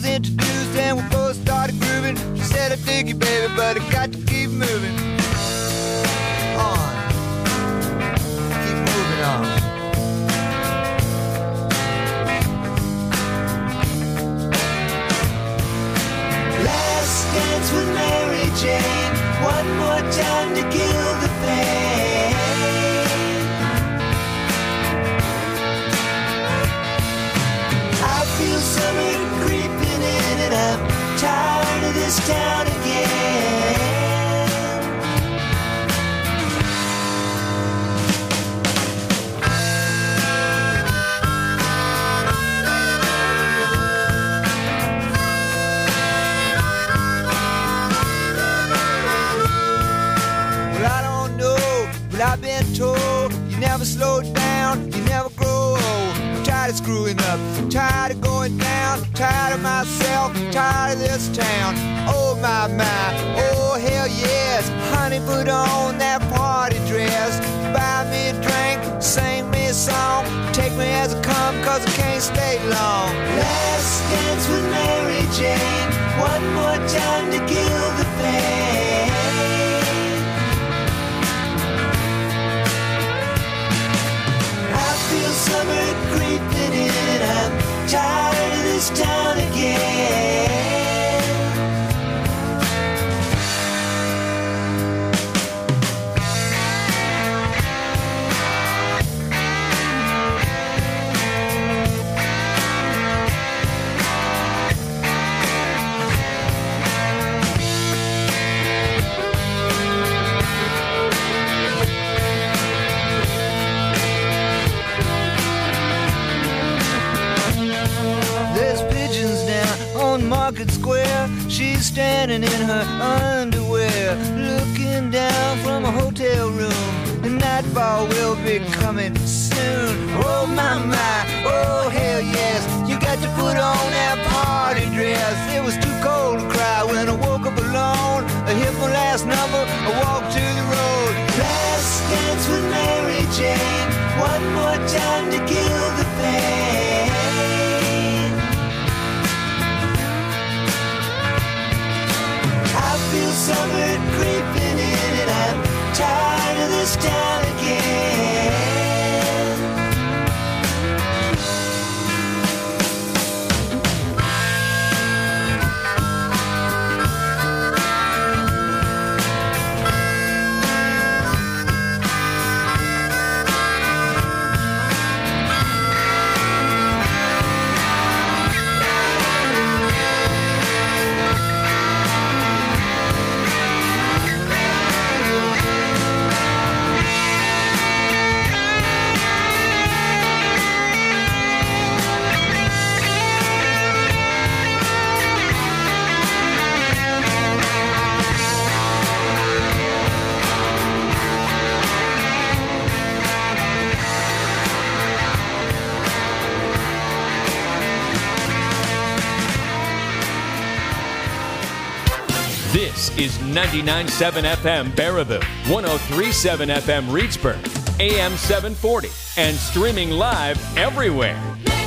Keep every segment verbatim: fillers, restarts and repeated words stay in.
introduced and we both started grooving. She said, I dig you, baby, but I got to keep moving on. Keep moving on. Last dance with Mary Jane. One more time to kill the pain. I feel summer creeping in and I'm tired of this town again. Well, I don't know, but I've been told you never slow down, you never grow old. I'm tired of screwing up, I'm tired of going down, I'm tired of myself, I'm tired of this town. Oh my, my, oh hell yes. Honey, put on that party dress, buy me a drink, sing me a song, take me as I come, cause I can't stay long. Last dance with Mary Jane, one more time to kill the pain. I feel summer creeping in, I'm tired of this town again. Market Square, she's standing in her underwear, looking down from a hotel room. The nightfall will be coming soon. Oh my, my, oh hell yes. You got to put on that party dress. It was too cold to cry when I woke up alone. I hit my last number, I walked to the road. Last dance with Mary Jane, one more time to kill the pain. I feel summer creeping in and I'm tired of this town again. This is ninety-nine point seven F M Baraboo, one oh three point seven F M Reedsburg, A M seven forty, and streaming live everywhere.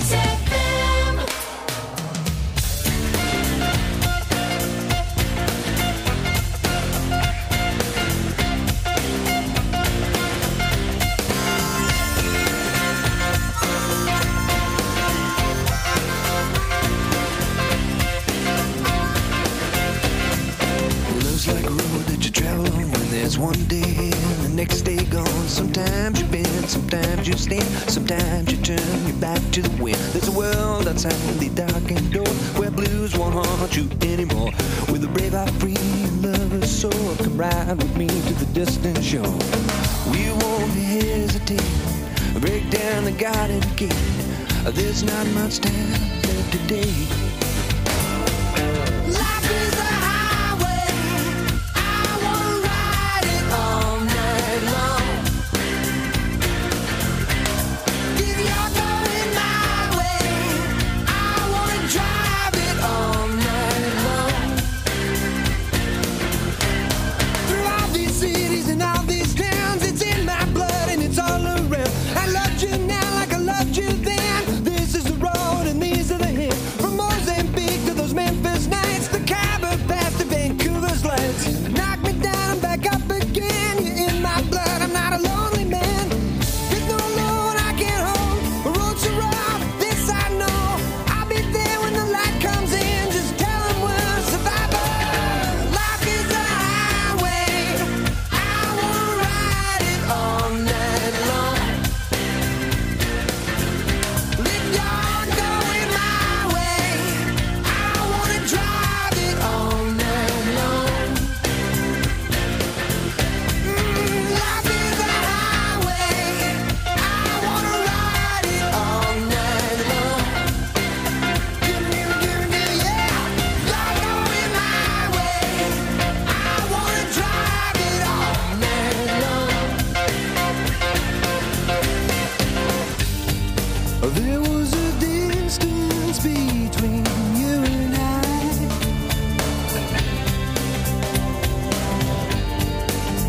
One day and the next day gone. Sometimes you bend, sometimes you stand, sometimes you turn your back to the wind. There's a world outside the darkened door where blues won't haunt you anymore. With a brave heart free and lover's soul, come ride with me to the distant shore. We won't hesitate, break down the garden gate. There's not much time left today. Life is a from all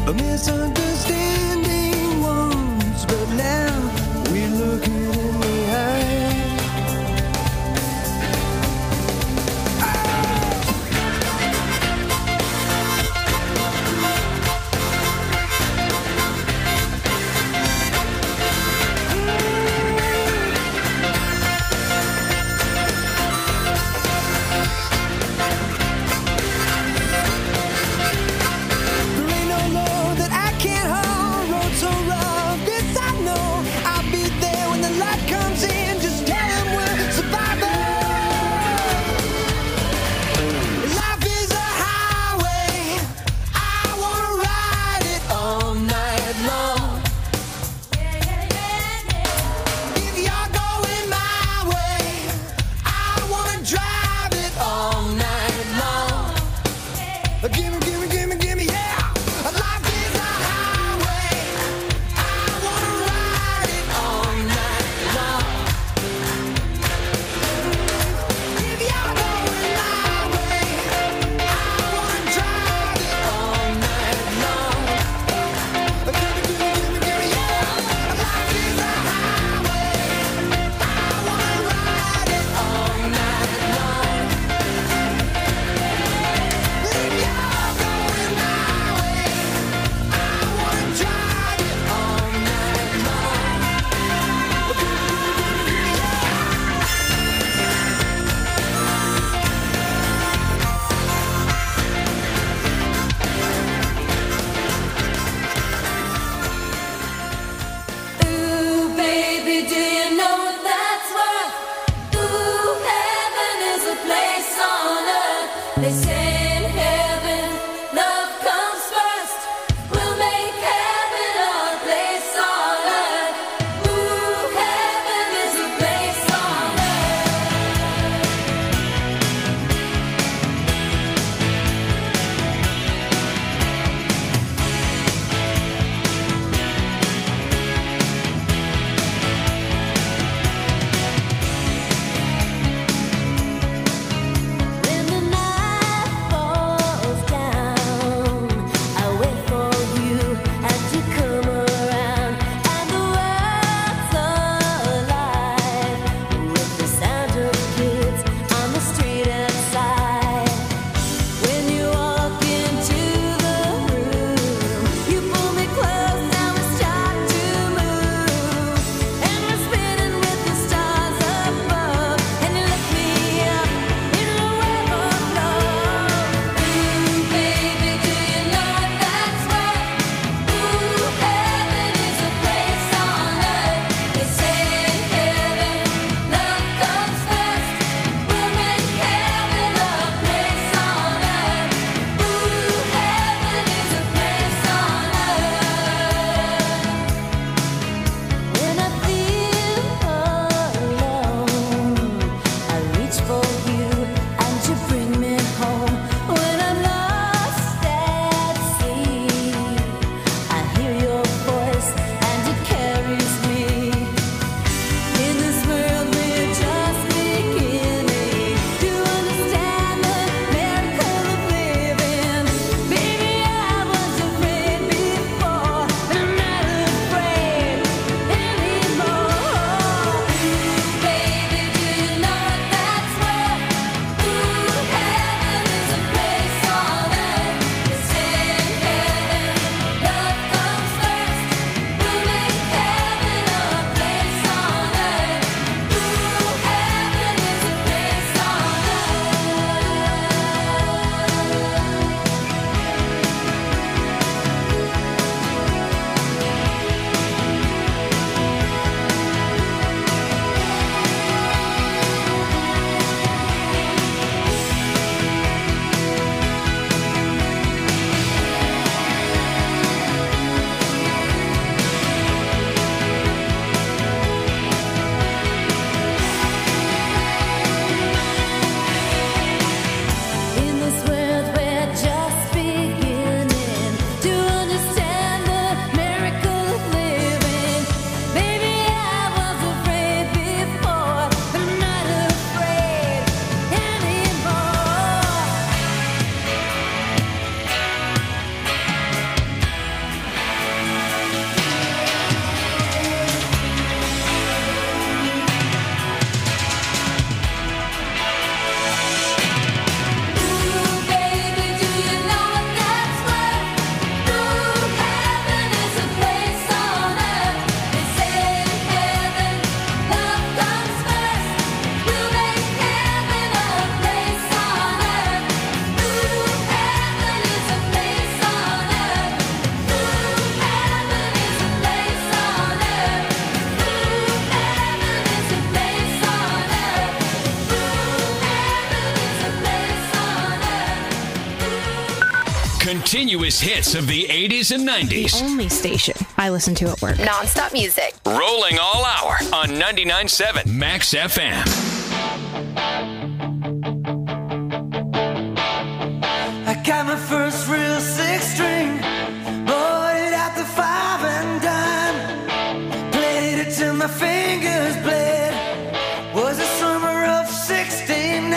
a misunderstanding once, but now we're looking in the eye. In the night Continuous hits of the eighties and nineties. Only station I listen to at work. Non-stop music. Rolling all hour on ninety-nine point seven Max F M. I got my first real six string, bought it at the five and dime, played it till my fingers bled. Was the summer of sixty-nine.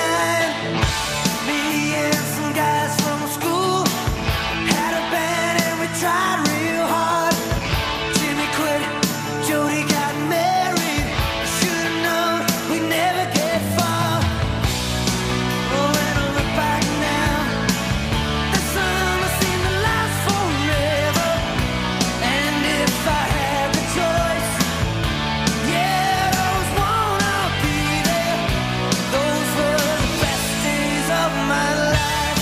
Me and some guys from school had a band and we tried real hard. Jimmy quit, Jody got married. Should've known we'd never get far. Oh, when I look back now, the summer seemed to last forever. And if I had the choice, yeah, I'd always wanna be there. Those were the best days of my life.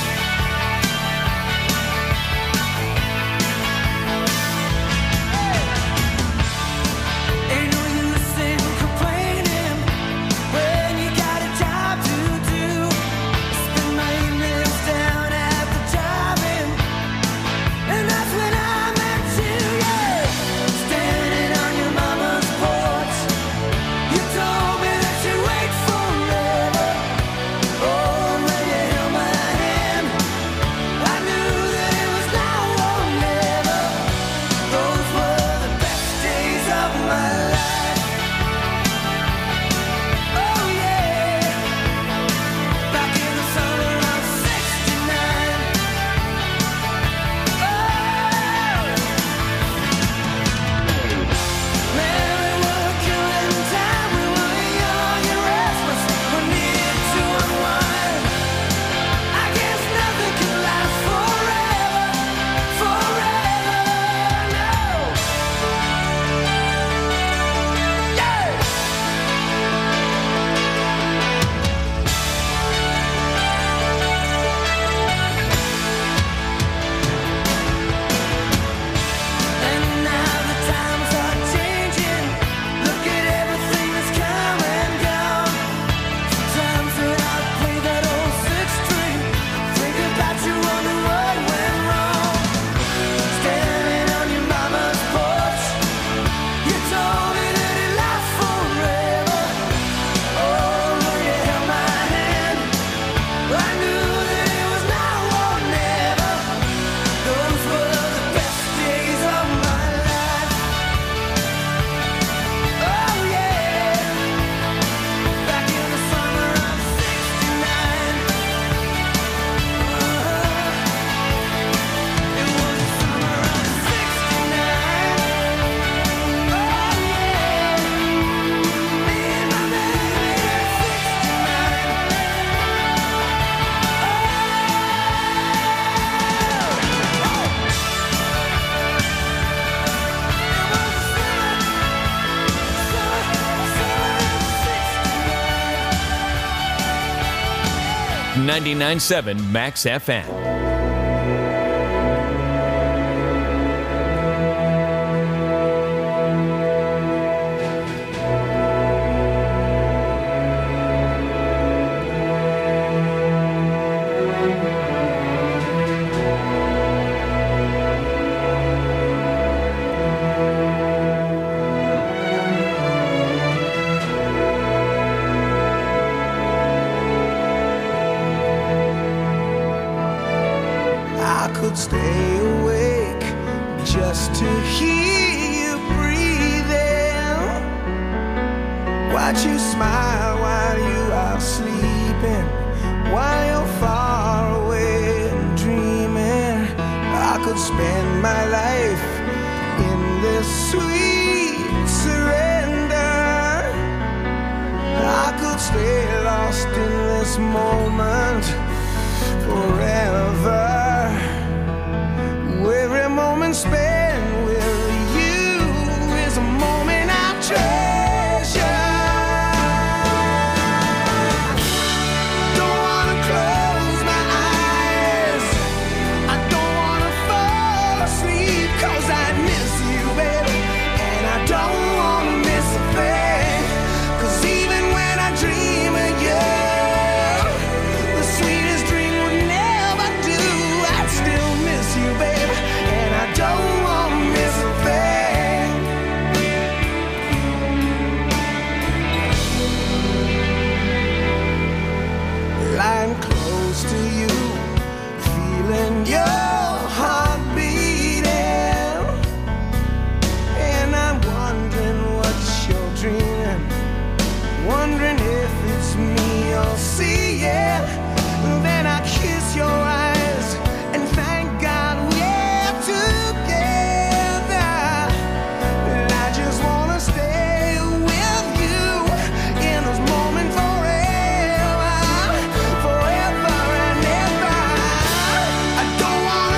Ain't no use in complaining when you got a job to do. Spend my evenings down at the drive-in, and that's when I met you, yeah. Standing on your mama's porch, you told me that you'd wait forever. Oh, when you held my hand, I knew that it was now or never. Those were the best days of my life. Oh yeah, back in the summer of sixty-nine. Oh, man, we were killing time. We were young and restless. We needed to unwind. I guess nothing can last forever, forever, no. Yeah. And now the times are changing. Look at everything that's come and gone. Sometimes when I play that old six string, think about you, wonder what went wrong. Standing on your mama's porch, you told me that it lasts forever. Oh, when you held my hand, I knew that it was now or never. Those were the best days of my life. Oh yeah, back in the summer of sixty-nine. It was the summer of sixty-nine. Oh yeah, me and my baby at ninety-nine point seven Max F M. I could stay awake just to hear you breathing. Watch you smile while you are sleeping, while you're far away and dreaming. I could spend my life in this sweet surrender. I could stay lost in this moment forever. Every moment spent with you is a moment I treasure. Don't wanna close my eyes, I don't wanna fall asleep, 'cause I miss you, baby, and I don't wanna miss a thing. 'Cause even when I dream of you, the sweetest dream would never do. lying close to you, feeling your heart beating, and I'm wondering what you're dreaming, wondering if it's me you're seeing. Then I kiss your eyes and thank God we're together. And I just wanna stay with you in this moment forever, forever and ever. I don't want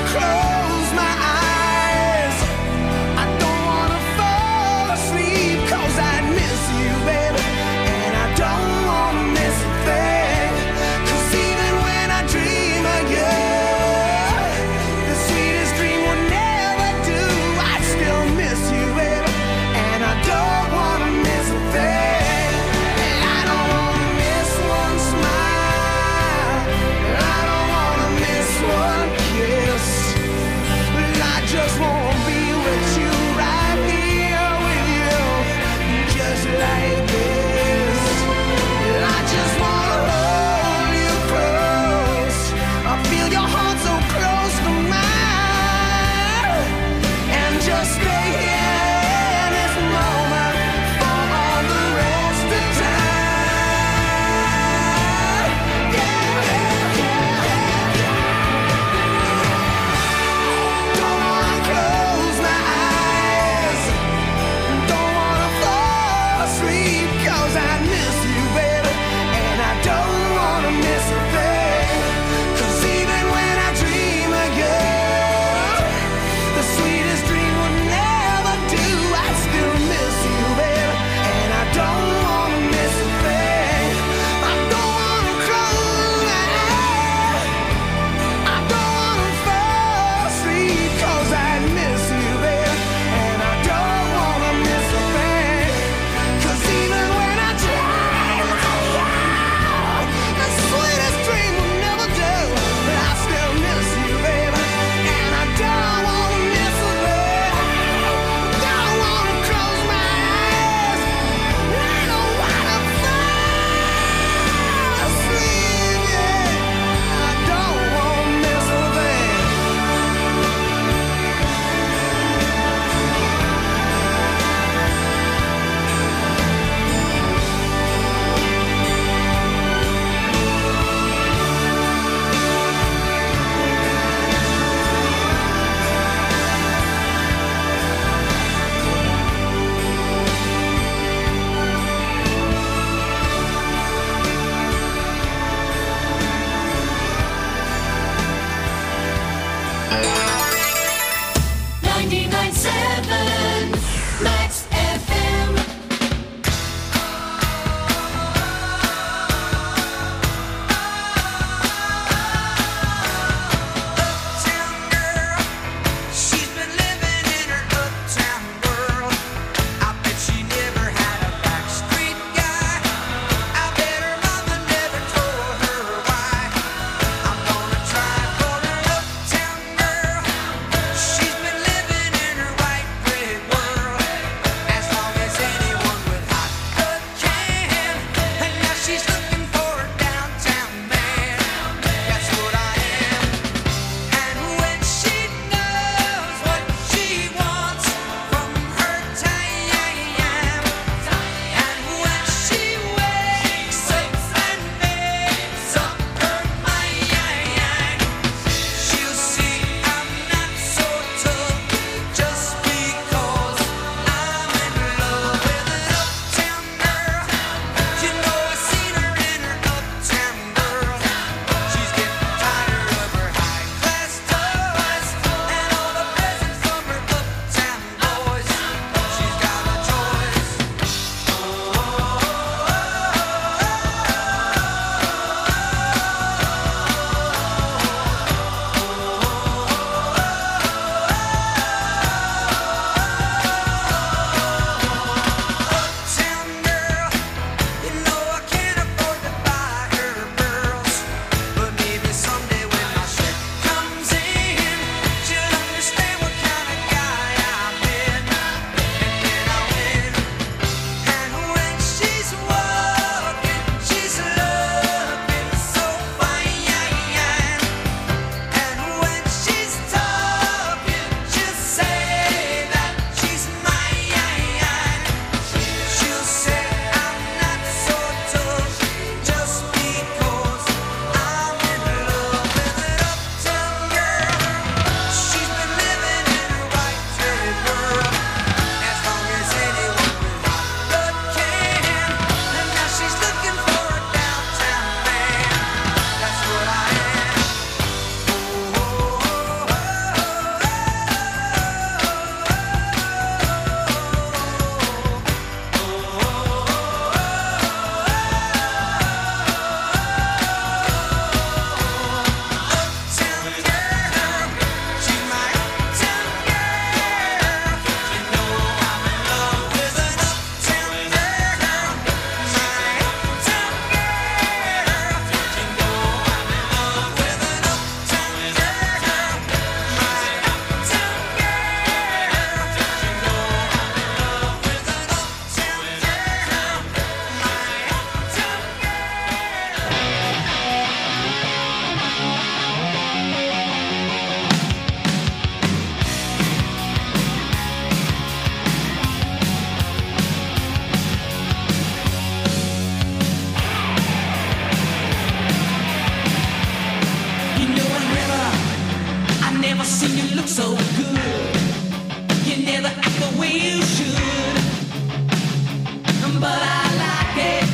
seen you look so good. You never act the way you should, but I like it,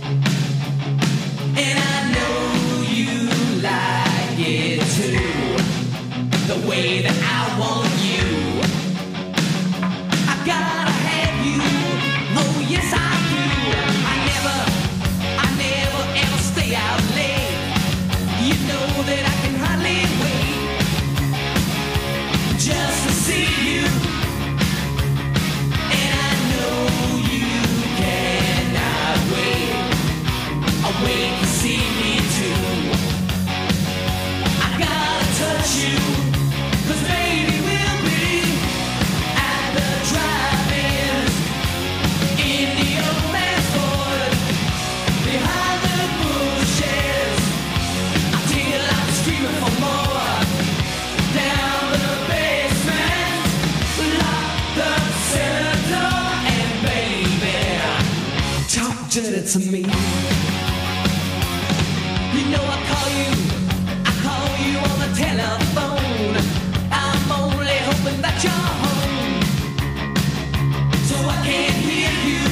and I know you like it too. The way that I want you, I gotta have you. Oh yes I do. I never, I never ever stay out late. You know that I can hardly wait just to see you. And I know you cannot wait. I'll wait to see me too. I gotta touch you, 'cause baby we'll be at the drive-ins in the old man's Ford, behind the bushes, until I'm screaming for more. Down the basement, lock the cellar door, and baby, talk dirty to me. You know I call you, I call you on the telephone. I'm only hoping that you're home, so I can hear you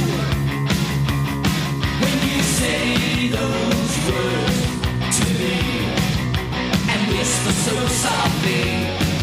when you say those words to me and whisper so softly.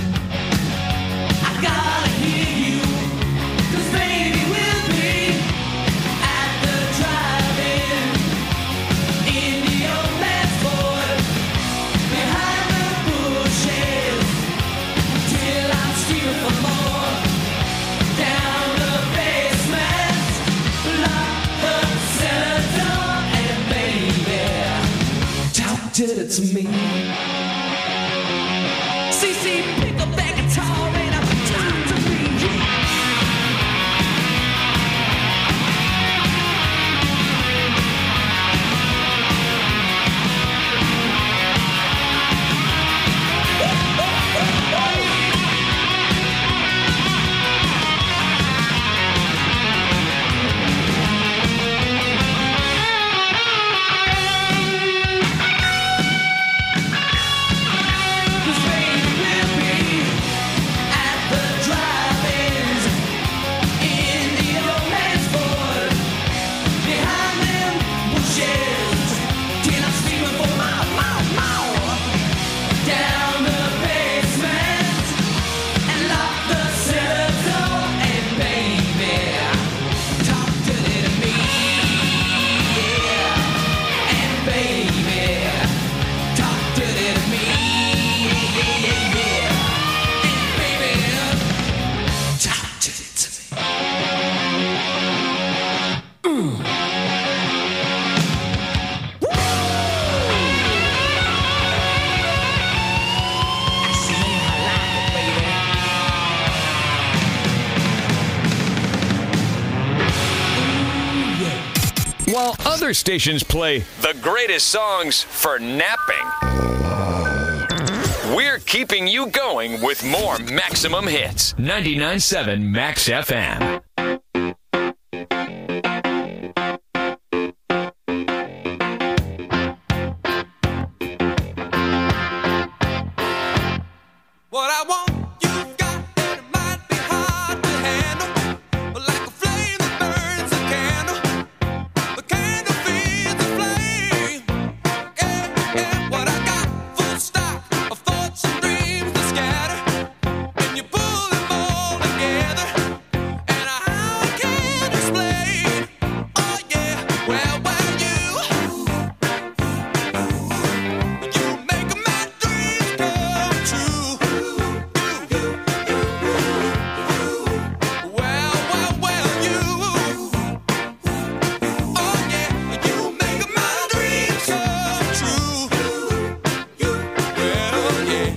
I gotta hear you, 'cause baby we'll be at the drive-in in the old man's Ford, behind the bushes, till I'm screaming for more. Down the basement, lock the cellar door, and baby, talk dirty to me. C C, pick up that guitar and I'm talk to me. Cause baby we'll be at the drive-ins in the old man's Ford, behind them bushes, till I'm screaming for more, more, more. Down the basement and lock the cellar door, and baby, talk dirty to me, yeah. And baby, talk dirty to me, yeah, yeah, yeah. And baby, talk dirty to me. I see I like it, baby. While other stations play the greatest songs for napping, we're keeping you going with more Maximum Hits. ninety-nine point seven Max F M. What I want, you've got, and it might be hard to handle. But like a flame that burns a candle, the candle feeds the flame. Yeah, yeah. What I got, full stock of thoughts and dreams that scatter. And you pull them all together, and how I can't explain. Oh yeah, well, well, you, you make my dreams come true. Well, well, well, you, oh yeah, you make my dreams come true. Well, yeah,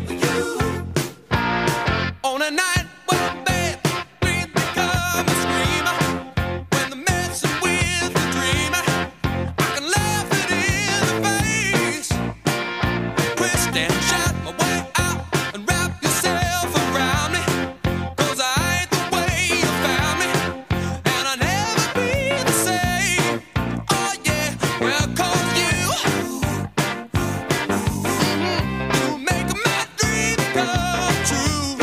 on a night when bad dreams become a screamer, when the messing with the dreamer, I can laugh it in the face. Twist and shout my way out and wrap yourself around me, 'cause I ain't the way you found me, and I'll never be the same. Oh yeah, well, 'cause you, you make my dreams come true.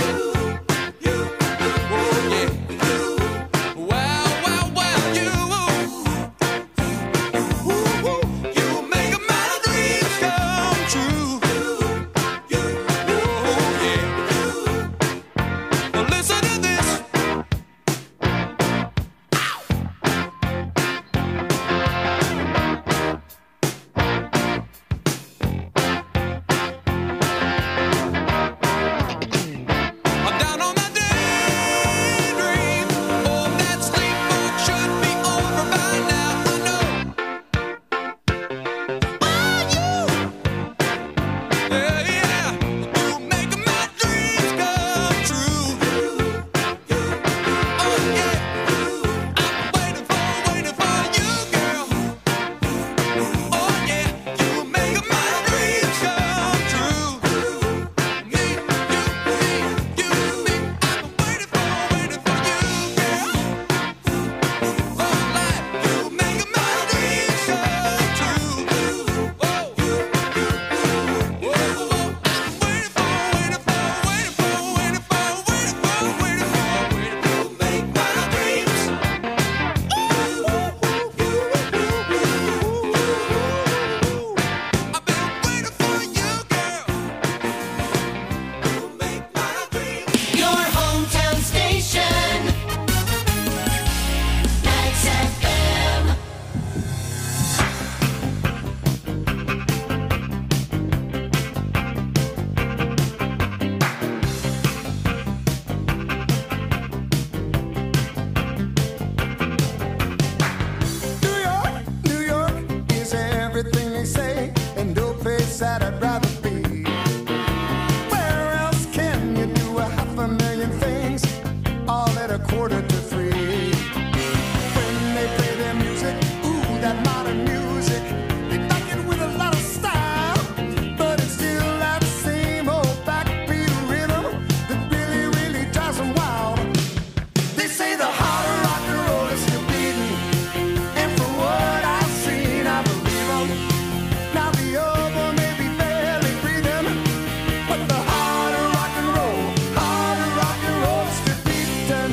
that I'd rather be. Where else can you do a half a million things all at a quarter to three? When they play their music, ooh, that modern music, they back it with a lot of style, but it's still that same old backbeat rhythm that really, really drives them wild. They say the heart of rock and roll is still beating, and from what I've seen, I believe them. Now the other may be barely breathing, but the heart of rock and roll, heart of rock and roll is still beating.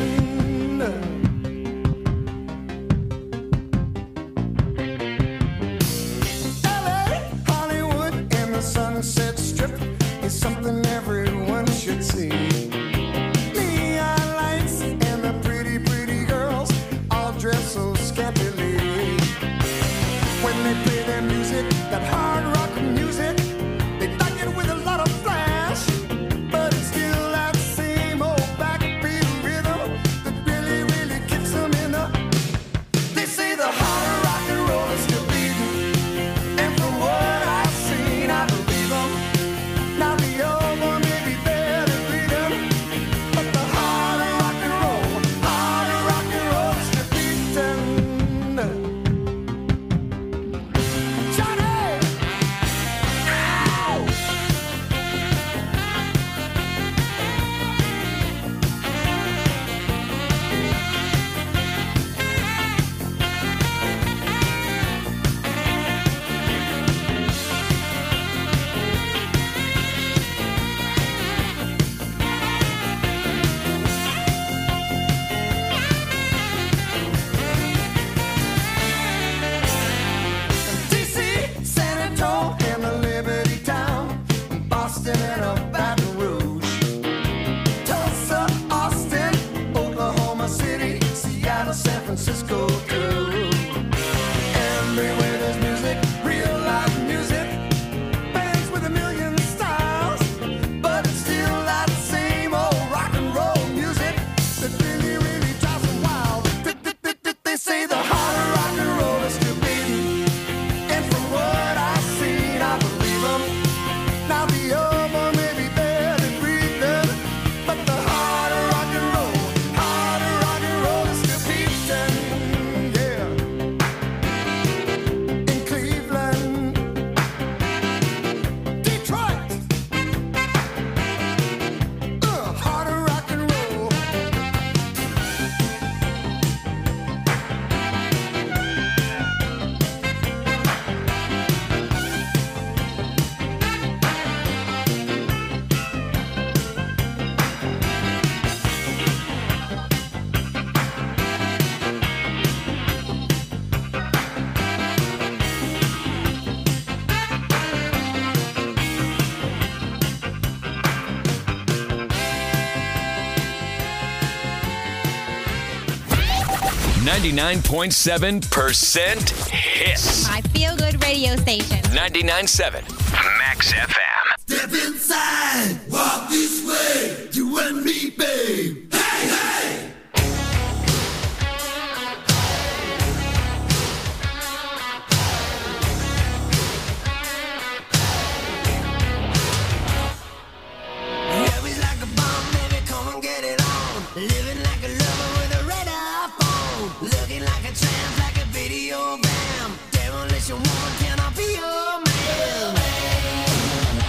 L A, Hollywood, and the Sunset Strip is something everyone should see. Neon lights and the pretty, pretty girls all dress so scantily. When they play their music, that hard rock music, they back it with a lot of flash, but it's still that same old backbeat rhythm that really, really kicks them in the. They say the heart of rock and roll is still beating, and from what I've seen, I believe them. Now the old one may be barely breathing, but the heart of rock and roll, heart of rock and roll is still beating. Johnny! Ow! D C, San Antonio, and the Liberty Town, Boston and a Baton Rouge, Tulsa, Austin, Oklahoma City, Seattle, San Francisco too. Everywhere there's music, real live music, bands with a million styles, but it's still that same old rock and roll music that really, really drives them wild. Th- th- th- th- They say the heart of rock and roll is still beating, and from what I've seen, I believe them. Now the other may be barely breathing, but the heart of rock and roll, heart of rock and roll is still beating, yeah. In Cleveland, Detroit, uh, heart of rock and roll. ninety-nine point seven percent hits. My feel good radio station. ninety-nine point seven Max F M. Step inside, walk this way, you and me, babe. Hey, hey! Love like a bomb, baby, come and get it on. Living like a lover with a red iPhone. Looking like a tramp, like a video bam. Demolition woman, can I be your man?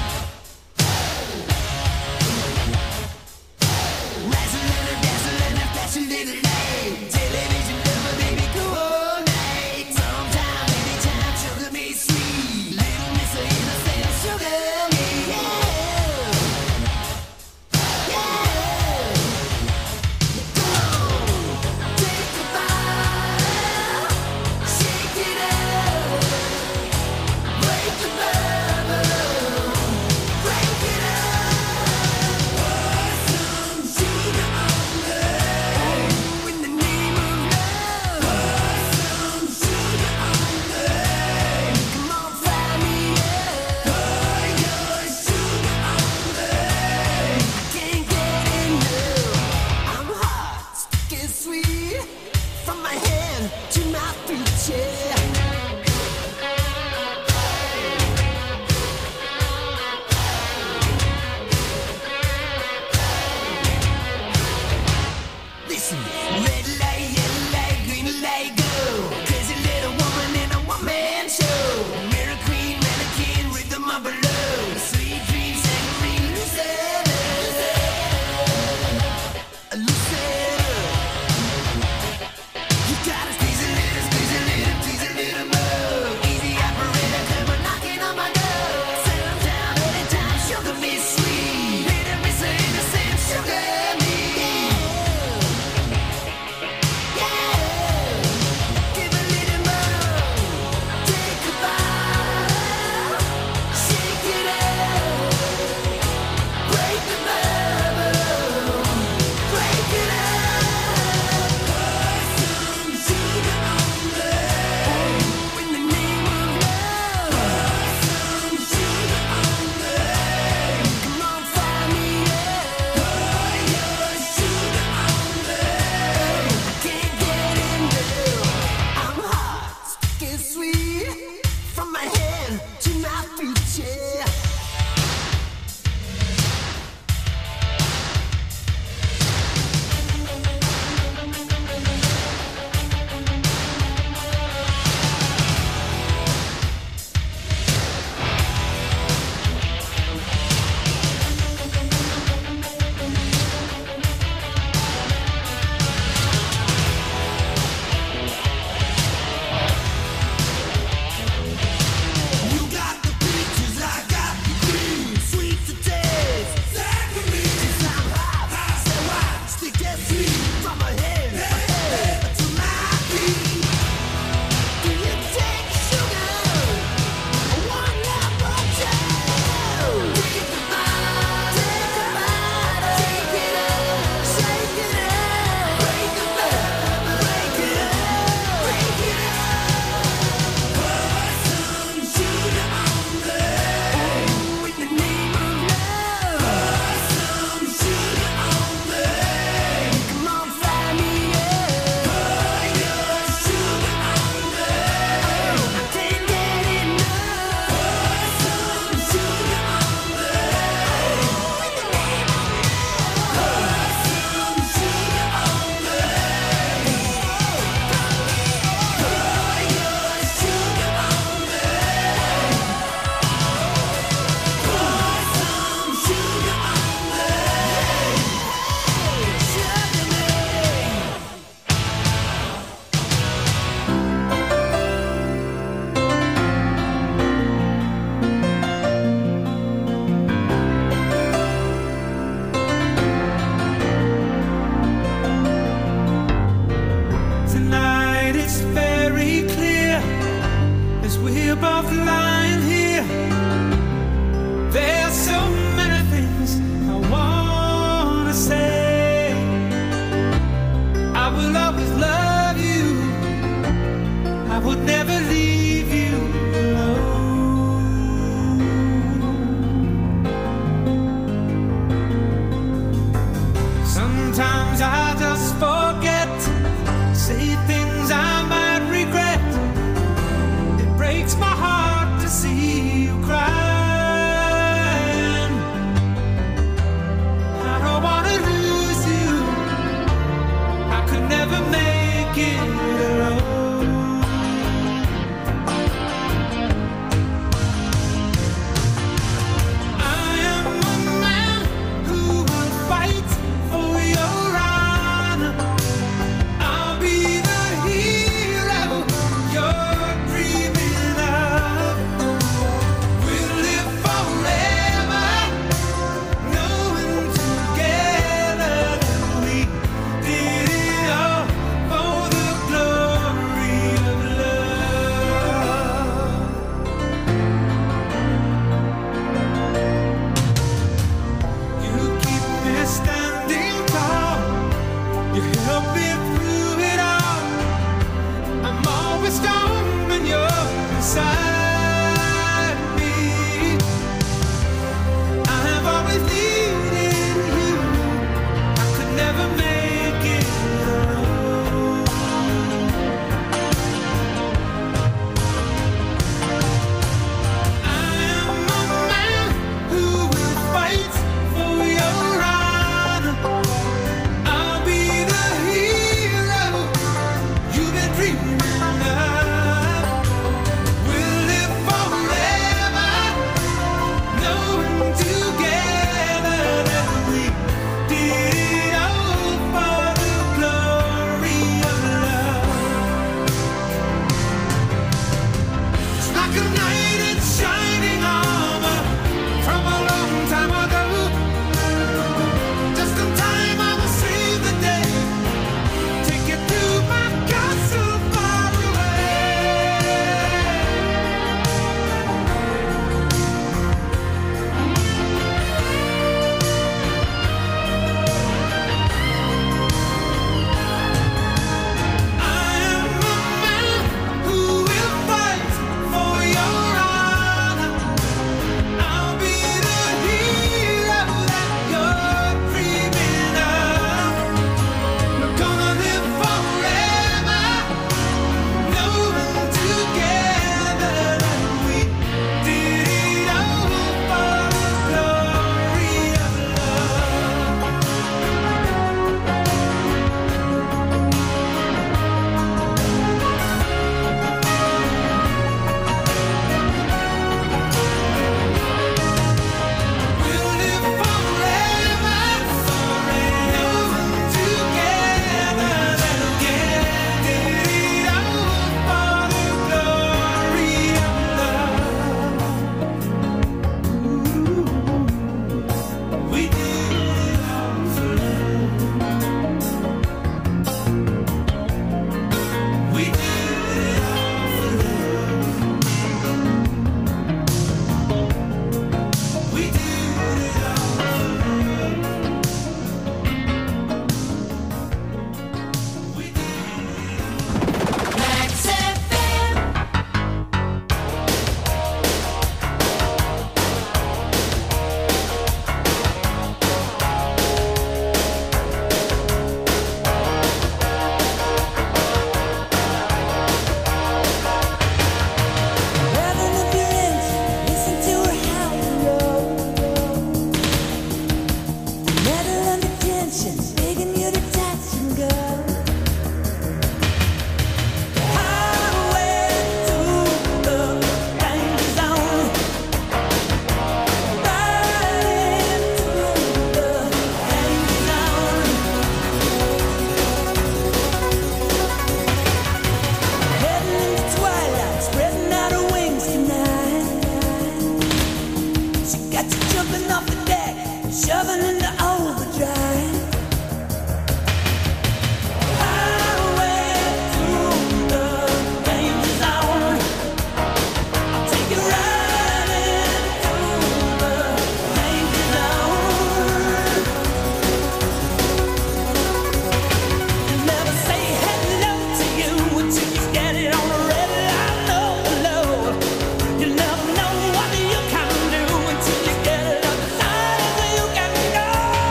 got you jumping off the deck, shoving into overdrive. Highway through the danger zone. I'll take you riding through the danger zone. You never say hello to you until you get it on the red line. Oh, hello. You never know what you can do until you get it on the line. You can go.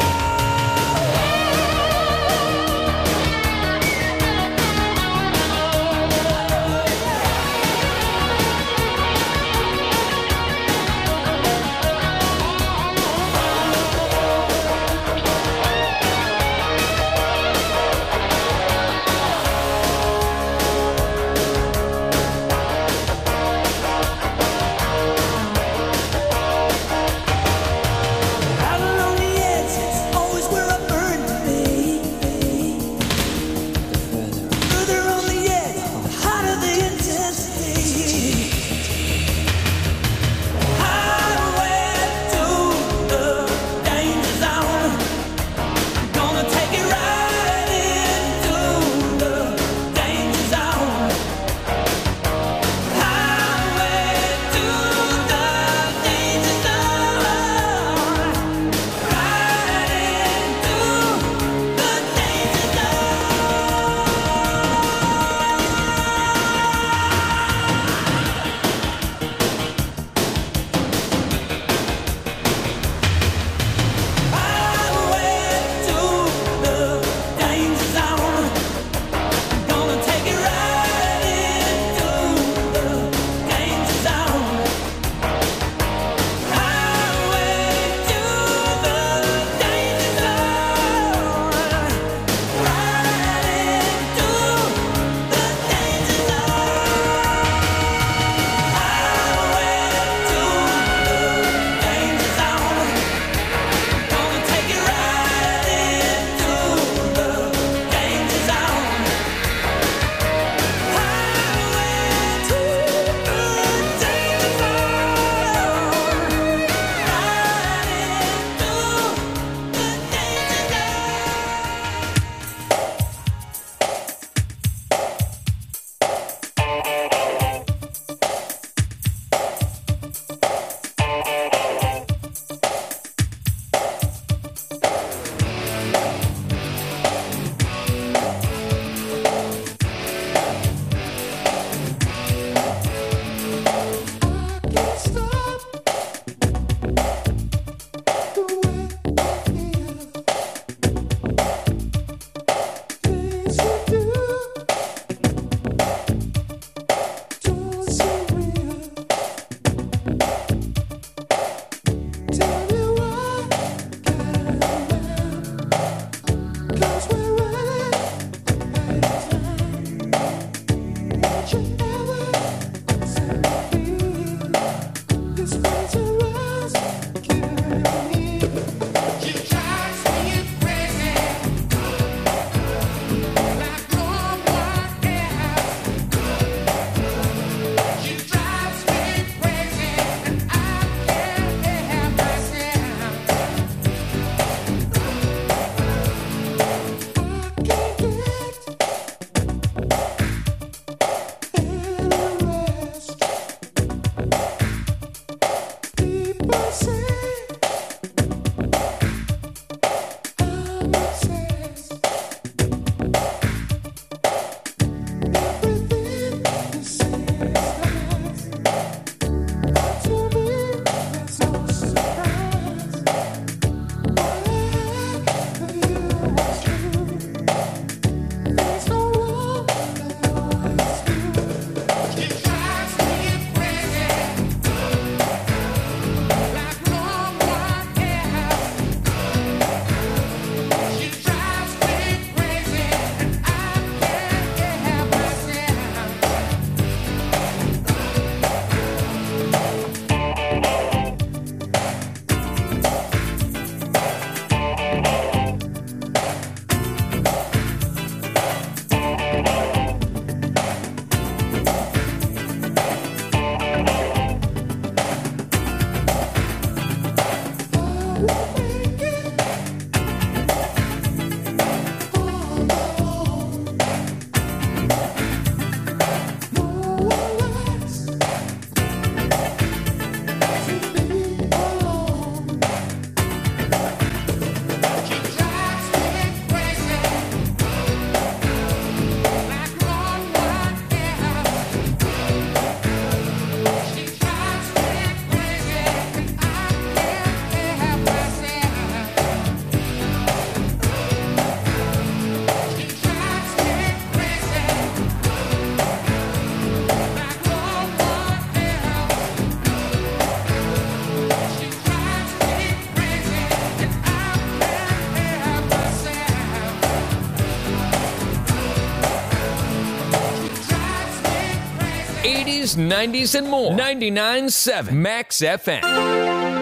eighties, nineties, and more. ninety-nine point seven Max F M.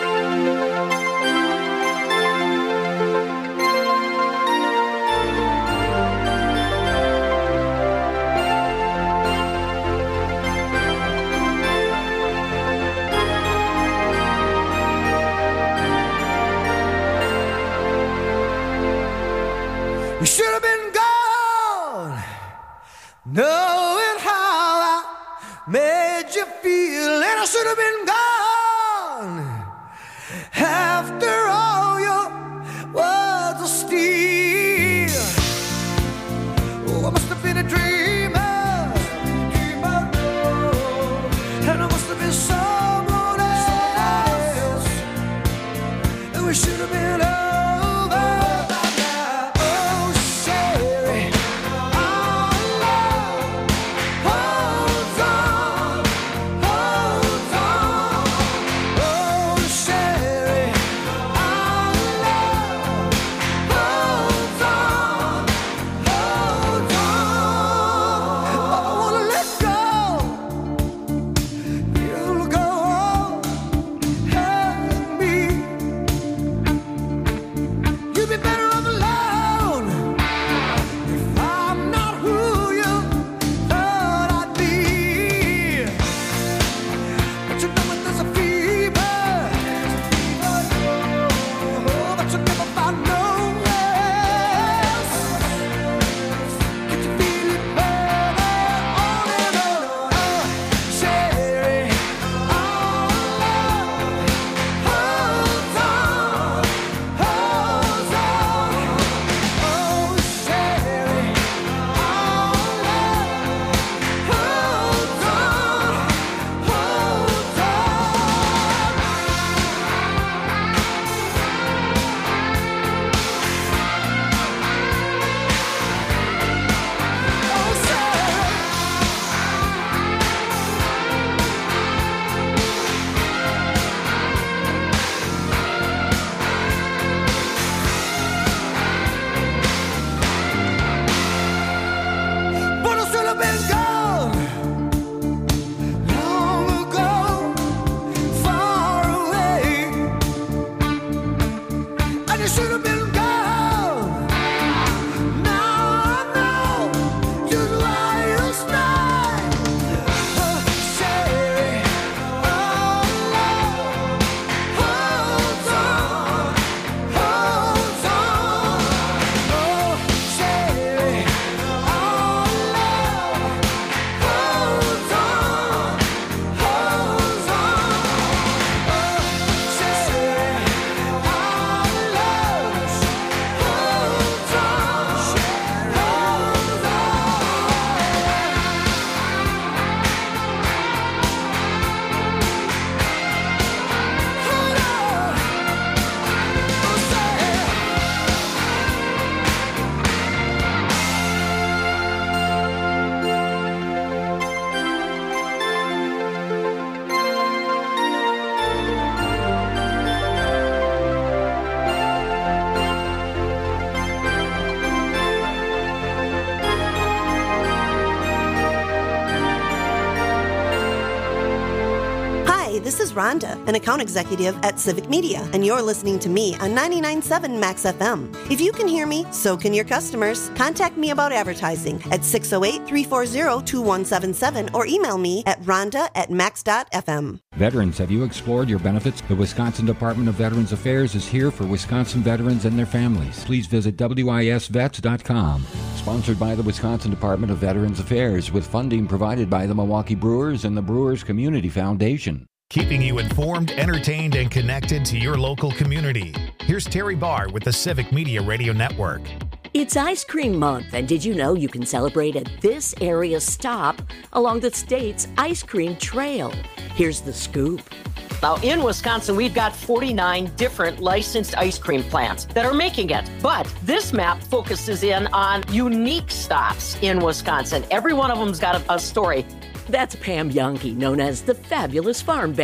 You should have been gone, knowing how I made you feel, and I should have been gone after all your words of steel. Oh, I must have been a dreamer, dreamer, and I must have been someone else, and we should have been over. This is Rhonda, an account executive at Civic Media, and you're listening to me on ninety-nine point seven Max F M. If you can hear me, so can your customers. Contact me about advertising at six oh eight, three four zero, two one seven seven or email me at rhonda at max dot f m. Veterans, have you explored your benefits? The Wisconsin Department of Veterans Affairs is here for Wisconsin veterans and their families. Please visit w i s vets dot com. Sponsored by the Wisconsin Department of Veterans Affairs with funding provided by the Milwaukee Brewers and the Brewers Community Foundation. Keeping you informed, entertained, and connected to your local community. Here's Terry Barr with the Civic Media Radio Network. It's Ice Cream Month, and did you know you can celebrate at this area stop along the state's ice cream trail? Here's the scoop. Now, in Wisconsin, we've got forty-nine different licensed ice cream plants that are making it. But this map focuses in on unique stops in Wisconsin. Every one of them's got a, a story. That's Pam Yonke, known as the Fabulous Farm Babe.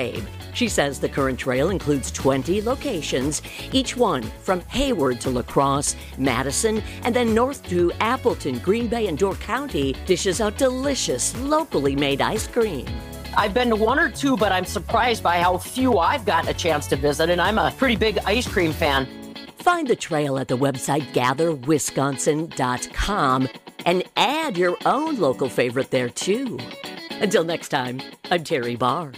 She says the current trail includes twenty locations, each one from Hayward to La Crosse, Madison, and then north to Appleton, Green Bay, and Door County dishes out delicious, locally made ice cream. I've been to one or two, but I'm surprised by how few I've gotten a chance to visit, and I'm a pretty big ice cream fan. Find the trail at the website gather wisconsin dot com and add your own local favorite there, too. Until next time, I'm Terry Barr.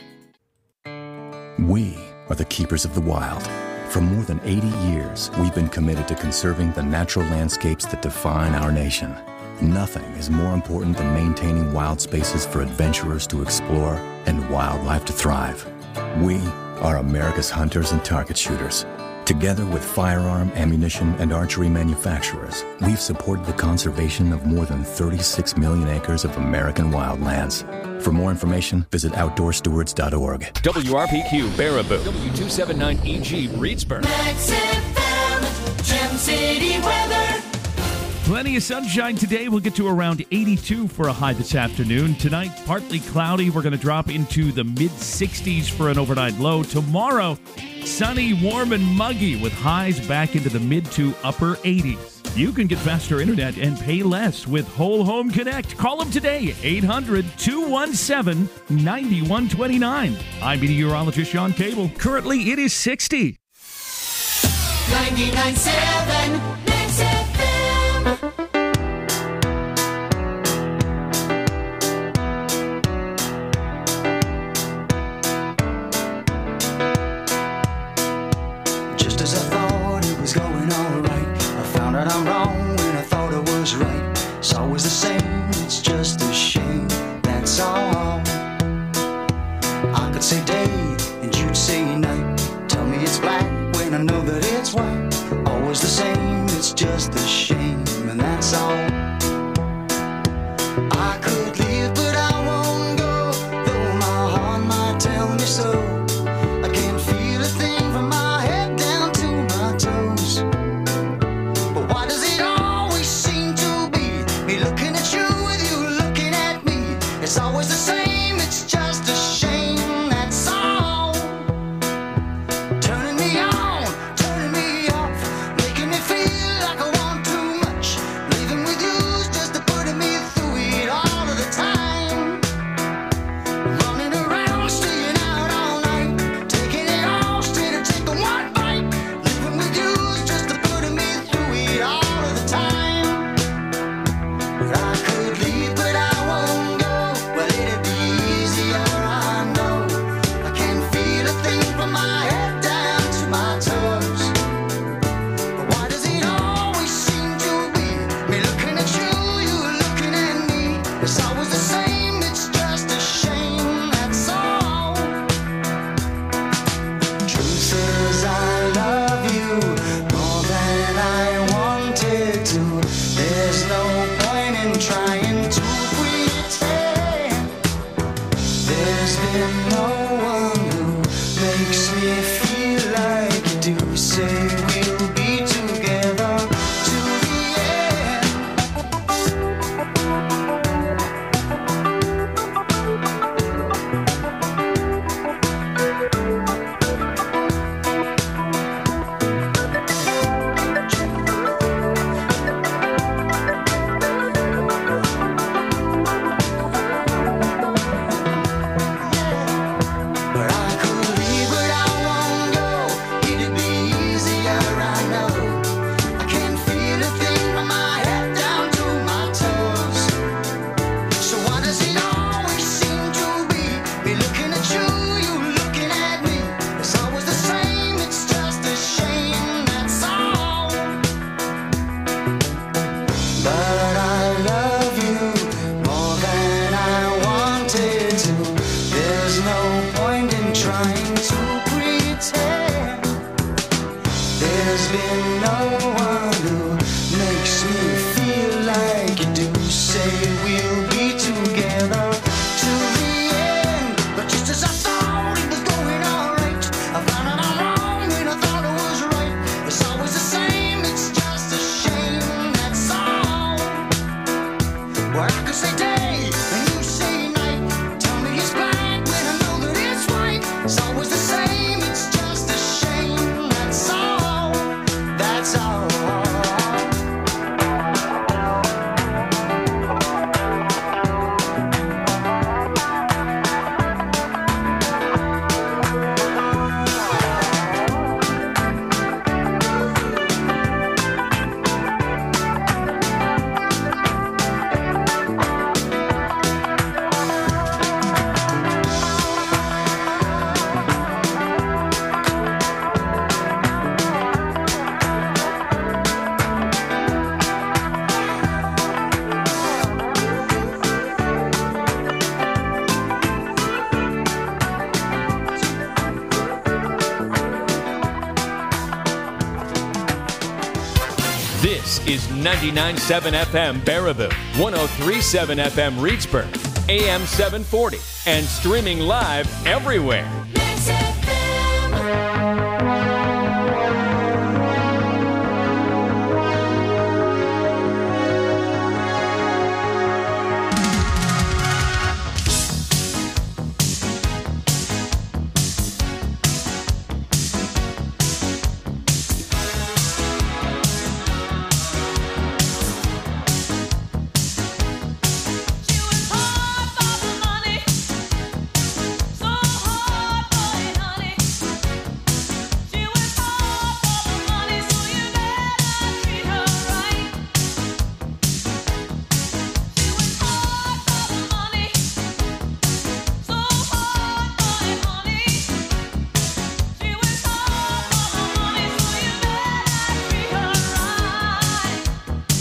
We are the keepers of the wild. For more than eighty years, we've been committed to conserving the natural landscapes that define our nation. Nothing is more important than maintaining wild spaces for adventurers to explore and wildlife to thrive. We are America's hunters and target shooters. Together with firearm, ammunition, and archery manufacturers, we've supported the conservation of more than thirty-six million acres of American wildlands. For more information, visit outdoor stewards dot org. W R P Q Baraboo, W two seventy-nine E G Reedsburg. Max F M, Gem City weather. Plenty of sunshine today. We'll get to around eighty-two for a high this afternoon. Tonight, partly cloudy. We're going to drop into the mid sixties for an overnight low. Tomorrow, sunny, warm, and muggy with highs back into the mid to upper eighties. You can get faster internet and pay less with Whole Home Connect. Call them today, eight hundred, two one seven, nine one two nine. I'm meteorologist Sean Cable. Currently, it is sixty. ninety-nine point seven Max F M. Just as I thought it was going all right, I found out I'm wrong when I thought I was right. It's always the same, it's just a shame, that's all. I could say day and you'd say night. Tell me it's black when I know that it's white. Always the same, it's just a shame, and that's all. I could leave, but I won't go, though my heart might tell me so. I can't feel a thing from my head down to my toes. But why does it always seem to be me looking at you with you looking at me? It's always the same, it's just a shame, that's all. Turning me on, turning me off, making me feel like I want too much. Leaving with you's just to putting me through it all of the time. Running around, staying out all night, taking it all straight or taking one bite. Living with you's just to putting me through it all of the time. But I could leave, but I won't go. Well, it'd be easier, I know. I can't feel a thing from my head down to my toes. But why does it always seem to be me looking at you, you looking at me? It's always the same, it's just a shame, that's all. Truth is I love you more than I wanted to. There's no point in trying to pretend. There's been no one who makes me feel like you do. Say we'll be together to the end. But I could leave, but I won't go. It'd be easier, I know. I can't feel a thing from my head down to my toes. So why does it always seem to be me looking at you, you looking at me? It's always the same, it's just a shame, that's all. But I love you more than I wanted to. There's no point in trying to pretend. There's been no one who makes me feel like you do. Say we'll be together to the end. But just as I thought it was going all right, I found out I'm wrong when I thought it was right. It's always the same, it's just a shame, that's all. Well, I could say day and you say night. Tell me it's black when I know that it's white. It's always the same. This is ninety-nine point seven F M Baraboo, one oh three point seven F M Reedsburg, A M seven forty, and streaming live everywhere. Mix F M.